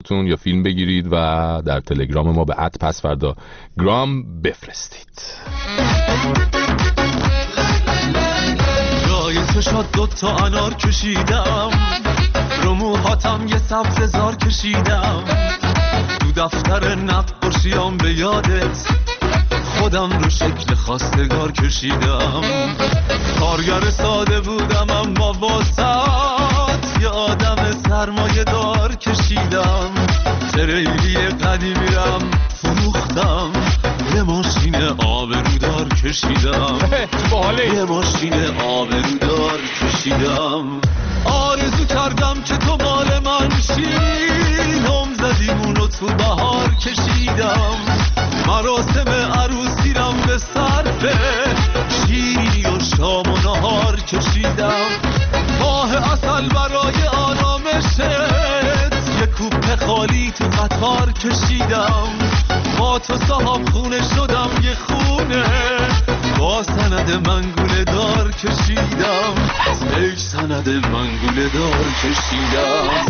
تون یا فیلم بگیرید و در تلگرام ما به @پسفردا گرام بفرستید. جای تو شد 2 تا انار کشیدم، رو موهاتم یه سبز زار کشیدم، تو دفتر نقاشیام به یادت خودم رو شکل خواستگار کشیدم. کارگر ساده بودم اما واسط یه آدم سرمایه دار کشیدم. تریلی قدیمیرم فروختم، یه ماشین آبرودار کشیدم، یه ماشین آبرودار کشیدم. آرزو کردم که تو مال من شی، نم زدیمونو تو بهار کشیدم. مراسم عروسیرم به صرفه شیرینی و شام و نهار کشیدم. ماه اصل برای آرامشت یه کوپه خالی تو قطار کشیدم. با تو صاحب خونه شدم یه خونه، با سند منگوله دار کشیدم، ای سند منگوله دار کشیدم.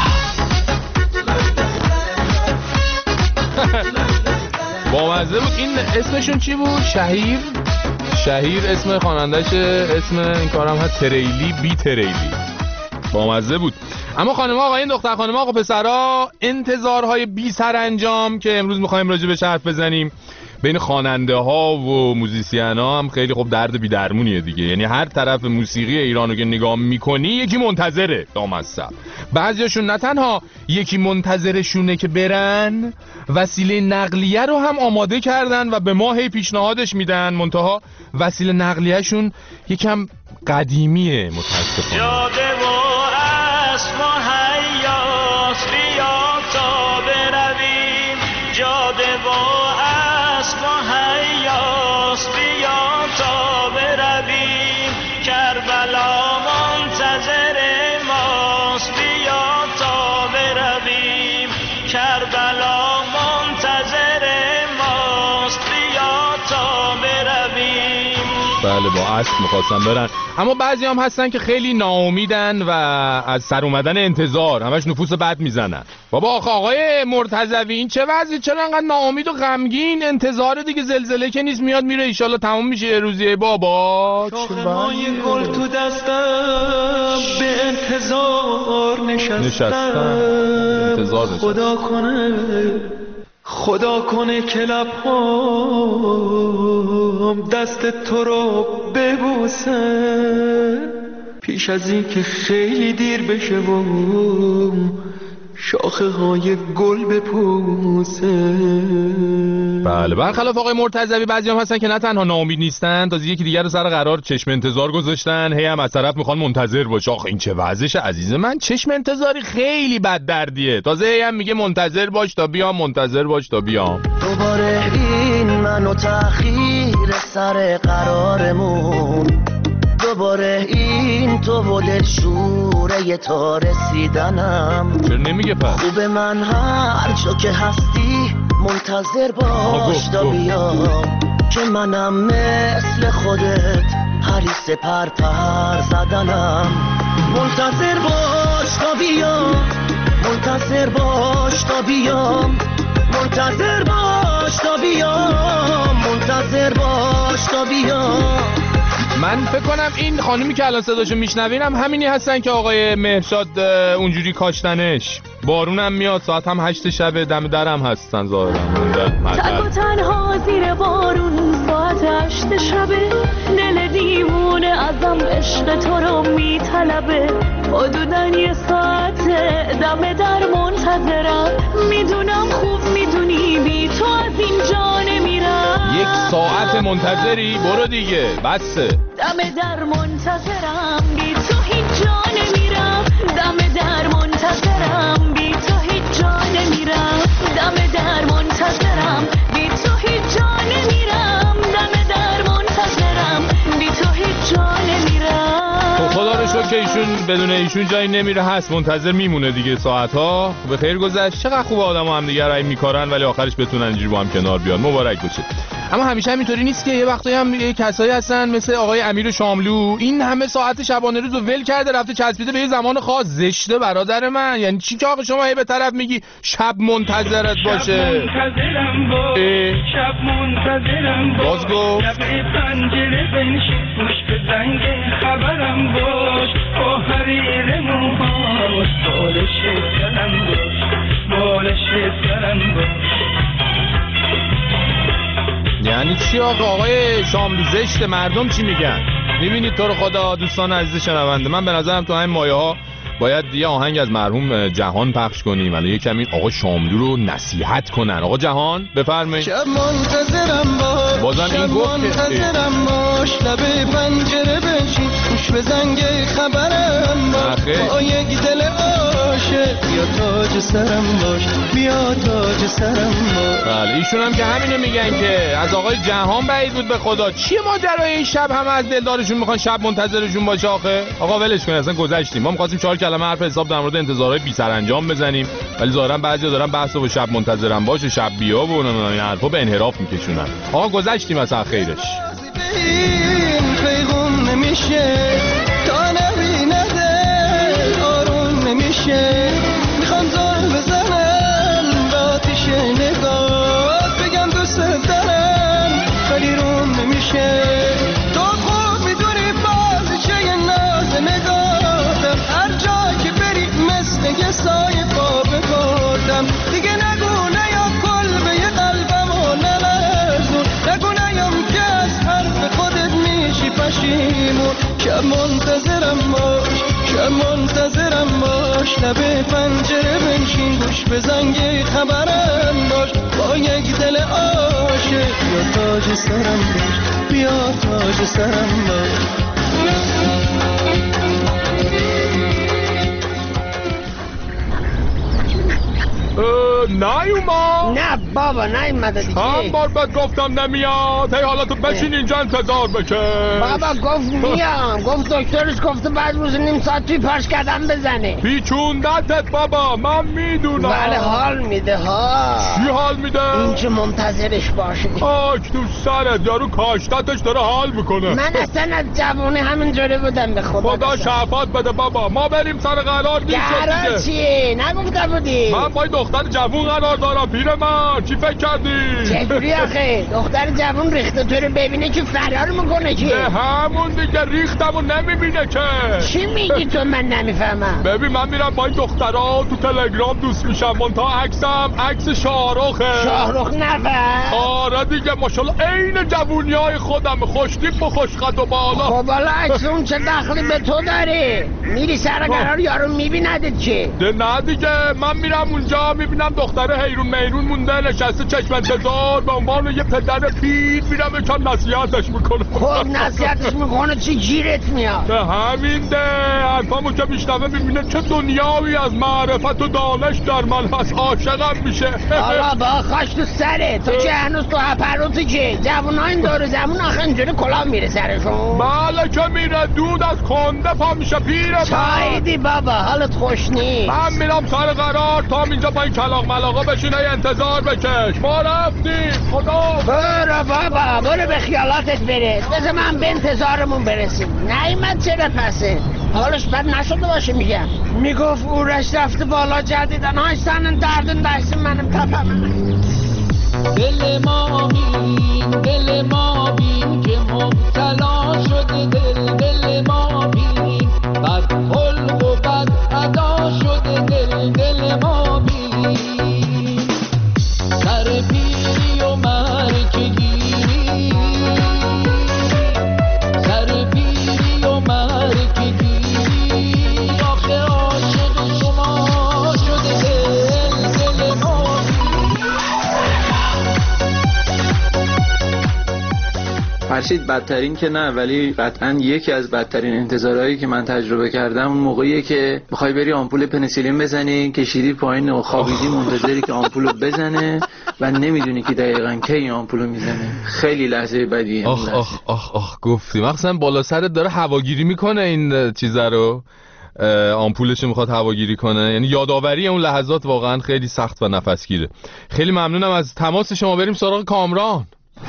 بامزه بود. این اسمشون چی بود؟ شهیر اسم خواننده‌ش، اسم این کارم هست تریلی بی تریلی. بامزه بود. اما خانم آقایان، دختر خانم آقا پسرا، انتظارهای بی سرانجام که امروز می‌خوایم راجع بهش حرف بزنیم بین خواننده ها و موزیسین ها هم خیلی خوب درد بی درمونیه دیگه. یعنی هر طرف موسیقی ایرانو که نگاه میکنی یکی منتظره لامصب. بعضیاشون نه تنها یکی منتظرشونه که برن، وسیله نقلیه رو هم آماده کردن و به ما هی پیشنهادش میدن، منتها وسیله نقلیه‌شون یکم قدیمیه متاسفانه. جاده و اسب و حیاس بیا تا برویم، جاده و اسب و حیاس بیا تا برویم، کربلا منتظر ماست بیا تا برویم، کربلا منتظر ماست بیا تا برویم. بله با اسب میخواستن برن، اما بعضی هم هستن که خیلی ناامیدن و از سر اومدن انتظار همش نفوس بد میزنن. بابا آقای مرتضوی این چه وضعی؟ چرا انقدر ناامید و غمگین؟ انتظار دیگه، زلزله که نیست میاد میره، ایشالله تموم میشه یه روزیه. بابا شاخه‌های گل تو دستم به انتظار نشستم. انتظار خدا کنه که لب‌هام دست تو رو ببوسه، پیش از این که خیلی دیر بشه و شاخه های گل بپوسه. بله برخلاف آقای مرتضوی بعضی هم هستن که نه تنها ناامید نیستن، تازه یکی دیگر رو سر قرار چشم انتظار گذاشتن، هی هم از طرف میخوان منتظر باشه. آخه این چه وضعشه عزیز من؟ چشم انتظاری خیلی بد دردیه. تازه هی هم میگه منتظر باش تا بیام، منتظر باش تا بیام. دوباره این منو تأخیر سر قرارمون، دوباره این تو و دلشوره تا رسیدنم. چرا نمیگه پس؟ خوب من هر جا که هستی منتظر باش تا بیام، که منم مثل خودت حریص پر زدنم. منتظر باش تا بیام، منتظر باش تا بیام، منتظر باش تا بیام، منتظر باش تا بیام. من فکر کنم این خانومی که الان صداشو میشنوین هم همینی هستن که آقای مهرشاد اونجوری کاشتنش. بارونم میاد، ساعت هم 8 شب، دم درم هستن ظاهرا. تک و تنها زیر بارون ساعت 8 شبه، دل دیوونه ازم عشق تو رو میطلبه. حدودن یه ساعت دم در منتظرم، میدونم خوب میدونی بی تو از اینجا نمیرم. 1 ساعت منتظری؟ برو دیگه بسه. دم در منتظرم، بی تو هیچ جا نمیرم. دم در منتظرم، بی تو هیچ جا نمیرم. دم در منتظرم، بی تو هیچ جا نمیرم. دم در منتظرم، بی تو هیچ جا نمیرم. خدا رو شکر که ایشون بدون ایشون جایی نمیره، هست منتظر میمونه دیگه ساعت‌ها. به خیر گذشت. چقدر خوب آدم‌ها هم دیگه رای میکارن ولی آخرش بتونن اینجوری با هم کنار بیان. مبارک باشه. اما همیشه همینطوری نیست که، یه وقتایی هم یه کسایی هستن مثل آقای امیر شاملو، این همه ساعت شبانه روز رو ول کرده رفته چسبیده به یه زمان خاص. زشته برادر من. یعنی چی که آقا شما هی به طرف میگی شب منتظرت باشه؟ شب منتظرم باز گفت لب پنجره بنشین گوش به زنگ خبرم باش، با حریر موهاش بالش سرم باش، بالش سرم باش. یعنی چی آقای شاملو؟ زشته. مردم چی میگن؟ میبینید تو رو خدا دوستان عزیز شنونده، من به نظرم تو همین مایه ها باید یه آهنگ از مرحوم جهان پخش کنیم ولی یه کمی آقا شاملو رو نصیحت کنن. آقا جهان بفرمایید. شب منتظرم باش، بازم این گفت منتظرم باش، لب پنجره بنشین گوش به زنگ خبرم باش، با یک دل عاشق بیا تاج سرم باش، بیا تاج سرم باش. بله ایشون هم که همینو میگن که از آقای جهان بعید بود به خدا. چیه ماجرای این شب همه از دلدارشون میخوان شب منتظرشون باشه آخه؟ آقا ولش کن اصلا گذشتیم. ما می‌خواستیم 4 کلمه حرف حساب در مورد انتظارهای بی سرانجام بزنیم ولی ظاهرا بعضیا دارن بحثو به شب منتظرم باشه، شب بیا و این حرفا به انحراف میکشونن. آقا گذشتیم اصلا خیرش. این پیغام نمیشه تا نبینه دل آروم نمیشه، میخوام زل بزنم با آتیش نگاه بگم دوست دارم ولی روم نمیشه. تو خوب میدونی بازیچه ناز نگاهتم، هر جا که بری مثل یه سایه پا بگردم، دیگه نگو نیام کل به یه قلبم و نلرزون، نگو نیام که از حرف خودت میشی پشیمون. شب منتظرم باش، شب منتظرم باش، لب پنجره بنشین گوش به زنگ خبرم باش، با یک دل عاشق بیا تاج سرم باش، بیا تاج سرم باش. نیومد؟ نه بابا نیومده دیگه. هم بار بد گفتم نمیاد. هی حالا تو بشین اینجا انتظار بکش. بابا گفت میام، گفت دکترش گفته بعد روز نیم ساعت توی پاش قدم بزنه. پیچوندتت بابا من میدونم. بله حال میده ها. چی حال میده؟ اینکه منتظرش باشه. آک تو سرت، یارو کاشتتش داره حال میکنه. من اصلا از جوانی همینجوری بودم به خدا شفاعت بده بابا. ما بریم سر قرار میشه دیگه. قرار چیه؟ نگفته بودی؟ من با دختر جوون قرار دارم پیر من. چی فکر کردی؟ چجوری آخه؟ دختر جوون ریخته تو رو ببینه که فرار میکنه که؟ نه همون دیگه ریختمو نمیبینه که. چی میگی تو؟ من نمیفهمم. ببین من میرم با این دخترها تو تلگرام دوست میشم، منتها عکسم عکس شاهرخه. شاهرخ نفر؟ آره دیگه ماشاءالله عین جوونیای خودم، خوشتیپ و خوشقد و بالا. خب حالا عکس اون چه دخلی به تو داره؟ میری سر قرار یارو میبیندت چه؟ نه دیگه من میرم اونجا میبینم دختره حیرون میرون مونده نشسته چشم انتظار، به عنوان یه پدر پیر میرم یکم نصیحتش میکنم. خب نصیحتش میکنه چی گیرت میاد؟ همین ده حرفامو که میشنوه میبینه چه دنیایی از معرفت و دانش در من هست، عاشقم میشه. حالا با خاش تو سره تو چه هنوز تو هپروتی که جوونا این دور زمون آخه اینجوری کلاه میره سرشون؟ بله که میره، دود از کنده پا میشه پیر من. چایدی بابا حالت خوش نیست. من میرم سر قرار تا اینجا با این کلاغ ملاقا بشینه انتظار بکش. ما رفتیم. خدا برو بابا برو به خیالاتت برس، بذار من به انتظارمون برسیم. نیمد چرا پسه؟ حالش بد نشده باشه میگم. میگفت اورش رفته بالا جدیدن های سنن دردن دستیم منم تپم. دل ما بین دل ما بین که مبتلا شده دل ما بین، بد خلق و بد ادا شده دل ما بین، سر پیری و مرکگیری، سر پیری و مرکگیری، آخه عاشق شما شده دل ما فرشید بدترین که نه، ولی قطعا یکی از بدترین انتظارهایی که من تجربه کردم اون موقعیه که میخوای بری آمپول پنیسیلین بزنی، کشیدی پایین و خوابیدی منتظری که آمپولو بزنه و نمیدونی که دقیقاً کی این آمپولو میزنه. خیلی لحظه بدیه. آخ گفتی مخصوصا بالا سرت داره هواگیری میکنه این چیزا رو. آمپولش میخواد هواگیری کنه. یعنی یادآوری اون لحظات واقعا خیلی سخت و نفسگیره. خیلی ممنونم از تماس شما. بریم سراغ کامران.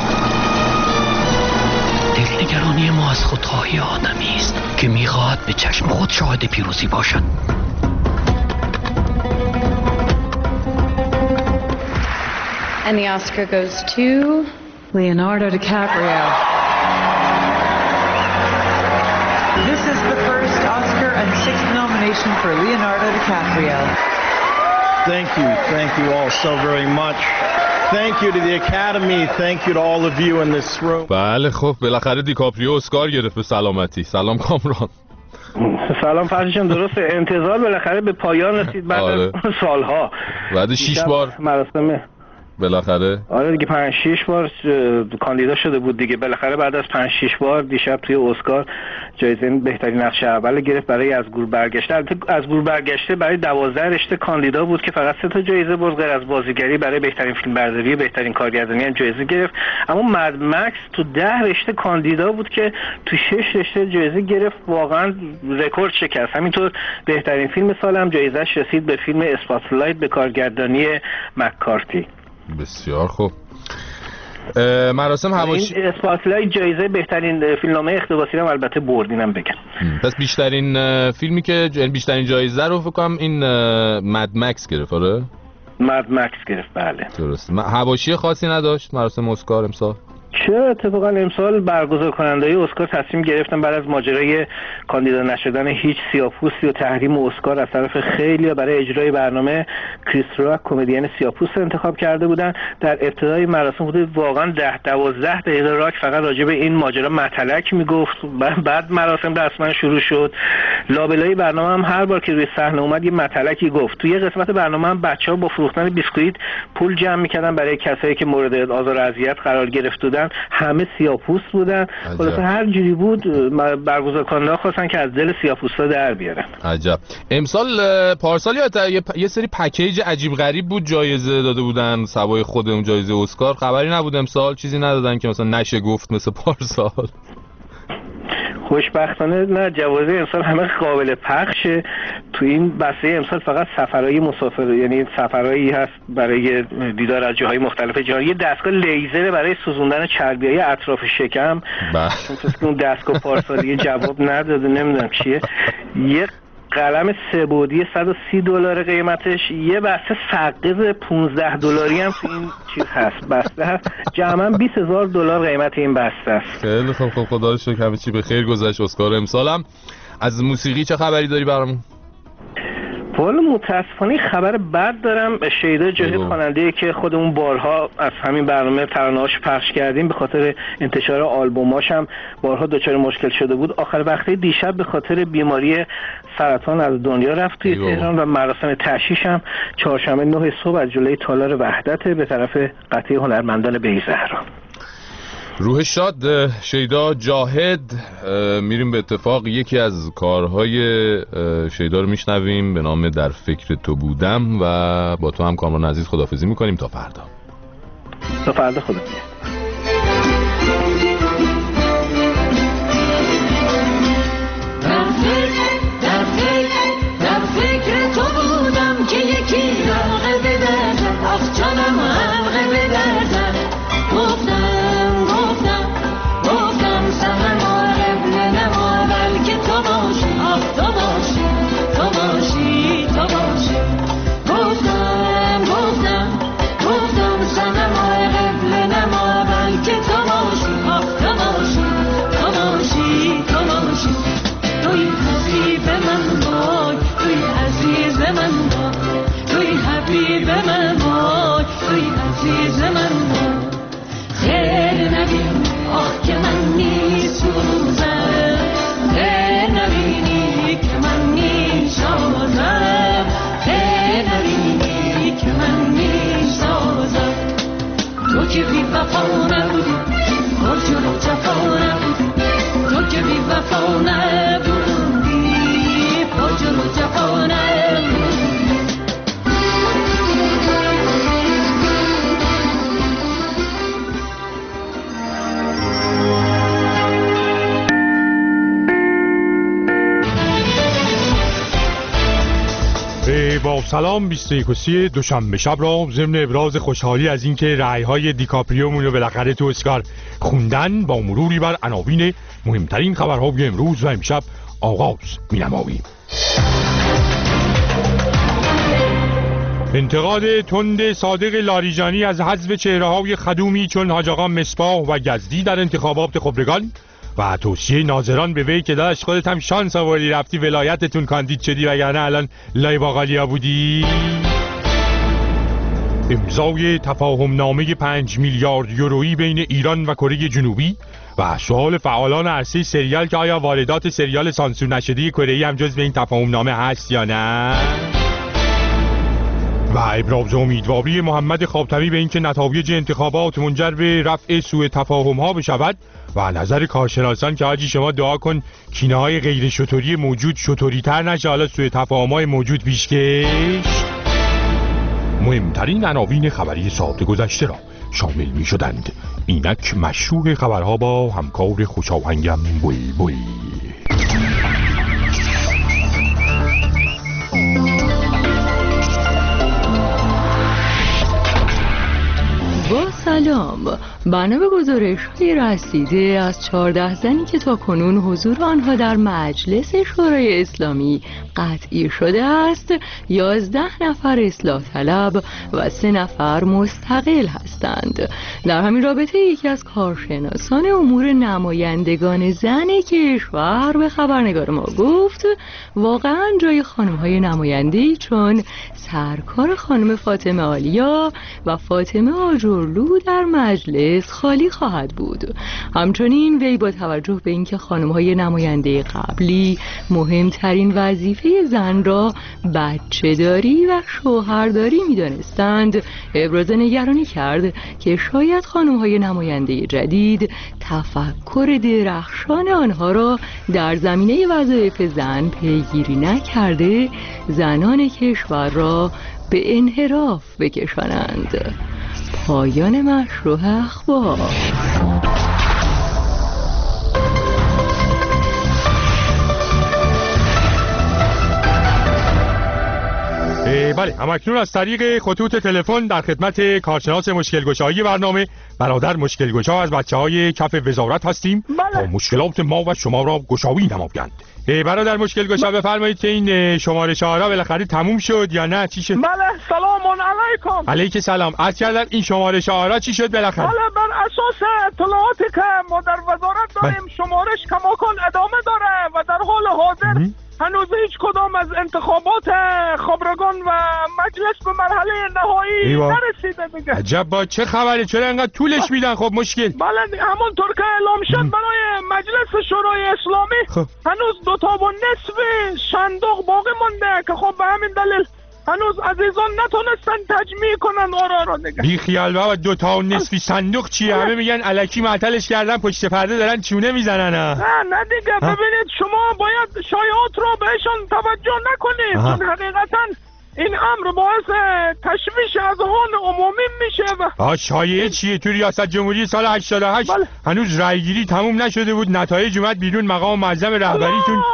دلنگرانی ما از خودخواهی آدمی است که میخواهد به چشم خود شاهد پیروزی باشد. And the Oscar goes to Leonardo DiCaprio. This is the first Oscar and sixth nomination for Leonardo DiCaprio. Thank you all so very much. Thank you to the Academy. Thank you to all of you in this room. بله خب بالاخره دیکاپریو اسکار گرفت به سلامتی. سلام کامران. سلام فرشان. درست انتظار بالاخره به پایان رسید بعد از سالها. بعد 6 بار مراسم بالاخره. آره دیگه 5-6 بار کاندیدا شده بود دیگه. بالاخره بعد از 5-6 بار دیشب توی اسکار جایزه بهترین نقش اول گرفت برای از گور برگشته. البته از گور برگشته برای 12 رشته کاندیدا بود که فقط 3 تا جایزه برد، غیر از بازیگری برای بهترین فیلم برداری، بهترین کارگردانی هم جایزه گرفت. اما مد مکس تو 10 رشته کاندیدا بود که تو 6 رشته جایزه گرفت. واقعا رکورد شکست. همینطور بهترین فیلم سال هم جایزه‌اش رسید به فیلم اسپاتلایت به کارگردانی مک‌کارتی. بسیار خوب. مراسم هواشی این اسپاتلایت جایزه بهترین فیلمنامه اقتباسی هم البته بردینم بگم. پس بیشترین فیلمی که بیشترین جایزه رو فکر کنم این مد مکس گرفت. آره مد مکس گرفت. بله درست. هواشی خاصی نداشت مراسم اسکار امسال؟ چرا اتفاقا امسال برگزار کننده‌های اسکار تصمیم گرفتن بعد از ماجرای کاندیدا نشدن هیچ سیاه‌پوستی و تحریم اسکار از طرف خیلی برای اجرای برنامه کریس راک کمدین سیاه‌پوست انتخاب کرده بودن. در ابتدای مراسم حدود واقعا 10-12 دقیقه راک فقط راجع به این ماجرا متلک میگفت. بعد مراسم رسما شروع شد. لابلای برنامه هم هر بار که روی صحنه اومد یه متلکی گفت. توی قسمت برنامه هم بچه‌ها با فروختن بیسکویت پول جمع می‌کردن برای کسایی که مورد آزار و اذیت قرار گرفته بودن. همه سیاه‌پوست بودن. خلاصه هر جوری بود برگزار کننده خواستن که از دل سیاه‌پوستا در بیارن. عجب. امسال پارسال یه سری پکیج عجیب غریب بود جایزه داده بودن سوای خود اون جایزه اسکار. خبری نبود امسال چیزی ندادن که مثلا نشه گفت مثل پارسال. خوشبختانه نه، جوایز امسال همه قابل پخشه. تو این بسته امسال فقط سفرهای مسافر، یعنی سفرهایی هست برای دیدار از جاهای مختلف جهان. یه دستگاه لیزر برای سوزوندن چربیای اطراف شکم. چون که اون دستگاه پارسالی جواب نداده، نمیدونم چیه. یه قلم 3 بعدی $130 قیمتش. یه بسته سقز $15 هم تو این چیز هست، بسته هست. جمعاً $20,000 قیمت این بسته است. خیلی خوب. خدا رو شکر همه چی به خیر گذشت. اسکار امسالم. از موسیقی چه خبری داری برامون؟ والا متاسفانه خبر بد دارم. شیدا جاهد خواننده‌ای که خودمون بارها از همین برنامه ترانه‌هاش پخش کردیم به خاطر انتشار آلبوماش هم بارها دچار مشکل شده بود. آخر وقته دیشب به خاطر بیماری سرطان از دنیا رفت توی تهران و مراسم تشییعش هم چهارشنبه 9 صبح از جلوی تالار وحدت به طرف قطعه هنرمندان بی‌زهرا. روح شاد شیدا جاهد. میریم به اتفاق یکی از کارهای شیدا رو میشنویم به نام در فکر تو بودم و با تو هم کامران عزیز خداحافظی میکنیم تا فردا. تا فردا خدا. در فکر تو بودم که یکی حلقه بدردم، آخ جانم حلقه بدردم. گفتم سهم آرب نما بلکه تو باشی، آخ تو باشی، تو باشی، تو باشی. گفتم سهم آرب نما بلکه تو باشی، آخ تو باشی، تو باشی، تو باشی. توی حبیب من وای، توی عزیز من وای، توی حبیب من وای، توی عزیز من وای. خیر نبین آه که من میسوزم، خیر نبینی که من میسازم، خیر نبینی که من میسازم. تو که بی وفا نبودی، تو جلو جفا نبودی، تو که بی وفا نبودی، تو جلو جفا نبودی. سلام 21 دوشنبه شب را ضمن ابراز خوشحالی از اینکه رأی‌های دیکاپریومون رو بالاخره تو اسکار خوندن با مروری بر عناوین مهمترین خبرهای امروز و امشب آغاز می‌نماییم. انتقاد تند صادق لاریجانی از حذف چهره‌های خدومی چون حاج آقا مصباح و یزدی در انتخابات خبرگان و توصیه ناظران به وی که داشت خودت هم شانس آوردی رفتی ولایتتون کاندید شدی وگرنه الان لای باقالیا بودی. امضای تفاهم نامه 5 میلیارد یورویی بین ایران و کره جنوبی و سوال فعالان عرصه سریال که آیا واردات سریال سانسور نشده کره هم جز به این تفاهم نامه هست یا نه. و ابراز امیدواری محمد خاتمی به اینکه نتایج انتخابات منجر به رفع سوء تفاهم ها بشود و نظر کارشناسان که حاجی شما دعا کن کینه های غیر شطوری موجود شطوری تر نشه حالا سوء تفاهم های موجود پیشکش. مهمترین عناوین خبری ساعت گذشته را شامل می شدند. اینک مشروع خبرها با همکار خوشاهنگم بلبل. با سلام، بنا به گزارش‌های رسیده از 14 زنی که تاکنون حضور آنها در مجلس شورای اسلامی قطعی شده است، 11 نفر اصلاح طلب و 3 نفر مستقل هستند. در همین رابطه یکی از کارشناسان امور نمایندگان زن کشور به خبرنگار ما گفت واقعا جای خانم‌های نماینده‌ای چون سرکار خانم فاطمه آلیا و فاطمه آجرلو در مجلس خالی خواهد بود. همچنین وی با توجه به اینکه خانم‌های نماینده قبلی مهمترین وظیفه زن را بچه داری و شوهرداری می‌دانستند، ابراز نگرانی کرد که شاید خانم‌های نماینده جدید تفکر درخشان آنها را در زمینه وظایف زن پیگیری نکرده زنان کشور را به انحراف بکشانند. پایان مشروع اخبار. بله، همکنون از طریق خطوط تلفن در خدمت کارشناس مشکل‌گشایی برنامه برادر مشکل‌گشا از بچه‌های کف وزارت هستیم تا مشکلات ما و شما را گشایی نمایند. برادر مشکل‌گشا بفرمایید که این شمارش‌ها بالاخره تموم شد یا نه چی شد؟ بله، سلام علیکم. علیک سلام. عرض کردم این شمارش‌ها چی شد بالاخره؟ بله، بر اساس اطلاعاتی که ما در وزارت داریم شمارش کماکان ادامه داره و در حال حاضر هنوز هیچ کدام از انتخابات خبرگان و مجلس به مرحله نهایی نرسیده دیگه. عجب، با چه خبره؟ چرا انقدر طولش میدن؟ خب مشکل بله، همونطور که اعلام شد برای مجلس شورای اسلامی هنوز 2 تا و نصف صندوق باقی مونده که خب به همین دلیل هنوز عزیزان نتونستن تجمیع کنن آرا را دیگه. بی خیال بابا، 2 تا و نصف صندوق چیه؟ همه میگن الکی معطلش کردن پشت پرده دارن چونه میزنن. نه دیگه، ببینید شما باید شایعات رو بهشون توجه نکنید چون حقیقتا این امر باعث تشویش اذهان عمومی میشه و شایعه چیه؟ تو ریاست جمهوری سال 88 هنوز رایگیری تموم نشده بود، نتایج اومد بیرون، مقام معظم رهبریتون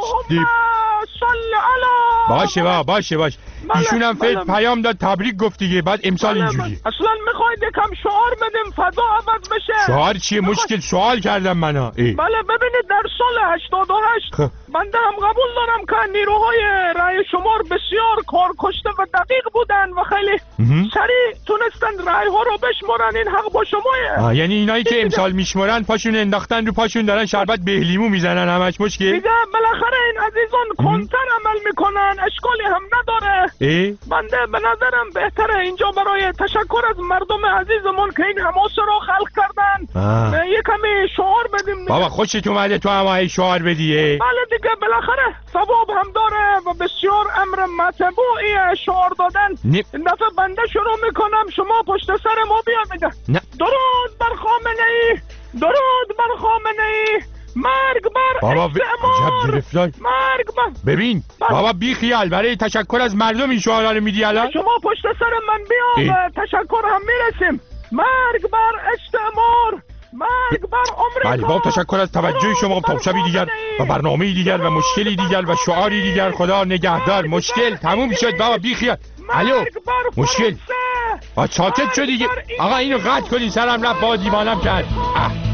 باشه ایشون هم پیام داد تبریک گفت دیگه، بعد امسال اینجوری. اصلا میخواید یکم شعار بدیم فضا عوض بشه؟ شعار چیه؟ مشکل سوال کردم منا. بله، ببینید در سال 88 بنده هم قبول دارم که نیروهای رای شمار بسیار کارکشته و دقیق بودن و خیلی سریع تونستن رای ها رو بشمارن. این حق با شماه. یعنی اینایی که امسال میشمارن پاشون انداختن رو پاشون دارن شربت بهلیمو میزنن همش مشکل دیگه. بالاخره این عزیزان کنتر عمل میکنن، اشکالی هم نداره. بنده به نظرم بهتره اینجا برای تشکر از مردم عزیزمون که این حماسه رو خلق کردن یه کمی شعار بدیم. بابا خوشت اومده تو هم شعار بدی؟ بله دیگه، بالاخره ثواب هم داره و بسیار امر مطبوعیه شعار دادن. این دفعه بنده شروع میکنم، شما پشت سر ما بیا میگه درود بر خامنه‌ای، درود بر خامنه‌ای، مرگ بر استعمار، مرگ بر. ببین بابا بی خیال، برای تشکر از مردم این شعارا رو میدی الان؟ شما پشت سر من بیا و تشکر هم میرسیم. مرگ بر استعمار، مرگ بر عمر بله با تشکر از توجه شما. تا شبی دیگر و برنامه‌ای دیگر و مشکلی دیگر و شعاری دیگر. خدا نگهدار. مشکل تموم شد بابا بیخیال. الو مشکل ساکت شد دیگه. آقا اینو قطع کنی سرم رفت با دیوانم کرد.